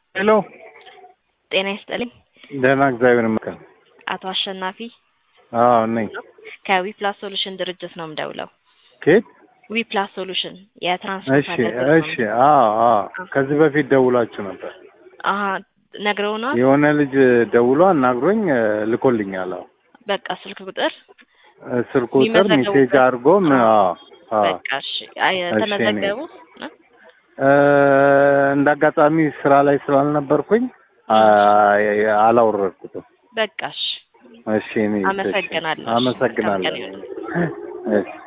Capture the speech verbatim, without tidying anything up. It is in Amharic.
ሄሎ ጤና ይስጥልኝ። ደህና እግዚአብሔር ይመስገን። አቶ አሸናፊ አዎ ነኝ። ከዊፕላስ ሶሉሽን ድርጅት ነው የምደውለው። ከየት? ዊፕላስ ሶሉሽን የትራንስፖርት እሺ አገልግሎት እሺ። ነው። አዎ አዎ ከዚህ በፊት ደውላችሁ ነበር። አሃ ነግረውናል። የሆነ ልጅ ደውሎ አናግሮኝ ልኮልኛል። አዎ በቃ ስልክ ቁጥር ስልክ ቁጥር ሜሴጅ አድርጎ አዎ አዎ በቃ እሺ። አይ ተመዘገቡ እንዳጋጣሚ ስራ ላይ ስላልነበርኩኝ አላወረድኩትም። በቃ እሺ። እሺ እኔ አመሰግናለሁ። አመሰግናለሁ። እሺ